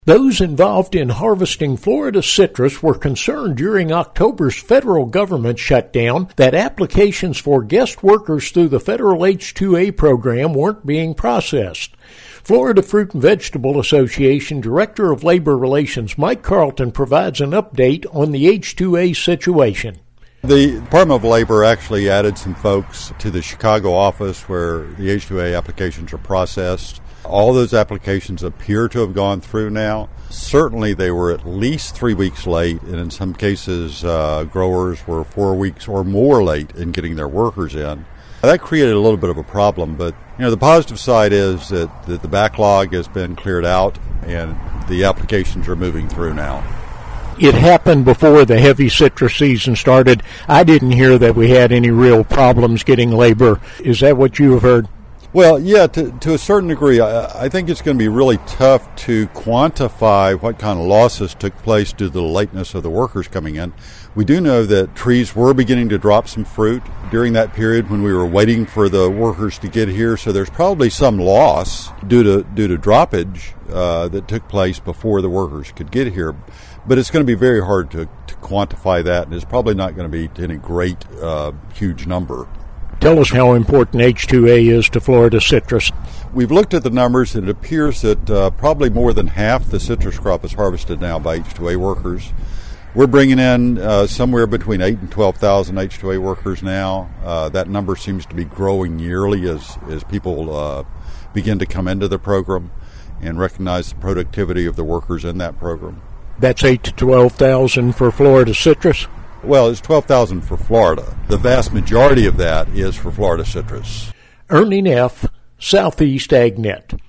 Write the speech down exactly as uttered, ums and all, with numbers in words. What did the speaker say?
Those involved in harvesting Florida citrus were concerned during October's federal government shutdown that applications for guest workers through the federal H two A program weren't being processed. Florida Fruit and Vegetable Association Director of Labor Relations Mike Carlton provides an update on the H two A situation. The Department of Labor actually added some folks to the Chicago office where the H two A applications are processed. All those applications appear to have gone through now. Certainly they were at least three weeks late, and in some cases uh, growers were four weeks or more late in getting their workers in. That created a little bit of a problem, but you know the positive side is that, that the backlog has been cleared out and the applications are moving through now. It happened before the heavy citrus season started. I didn't hear that we had any real problems getting labor. Is that what you have heard? Well, yeah, to, to a certain degree. I, I think it's going to be really tough to quantify what kind of losses took place due to the lateness of the workers coming in. We do know that trees were beginning to drop some fruit during that period when we were waiting for the workers to get here, so there's probably some loss due to due to droppage uh, that took place before the workers could get here. But it's going to be very hard to, to quantify that, and it's probably not going to be any great, uh, huge number. Tell us how important H two A is to Florida citrus. We've looked at the numbers, and it appears that uh, probably more than half the citrus crop is harvested now by H two A workers. We're bringing in uh, somewhere between eight and twelve thousand H two A workers now. Uh, that number seems to be growing yearly as, as people uh, begin to come into the program and recognize the productivity of the workers in that program. That's eight to twelve thousand for Florida citrus? Well, it's twelve thousand for Florida. The vast majority of that is for Florida citrus. Ernie Neff, Southeast AgNet.